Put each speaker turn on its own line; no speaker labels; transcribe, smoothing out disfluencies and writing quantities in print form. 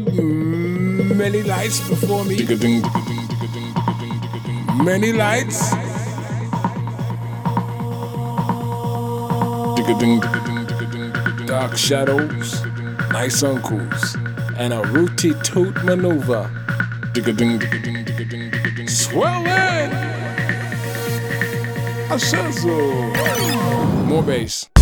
Many lights before me. Many lights. Dark shadows, nice uncles, and a rooty toot maneuver. Swell in! A shizzle! More bass.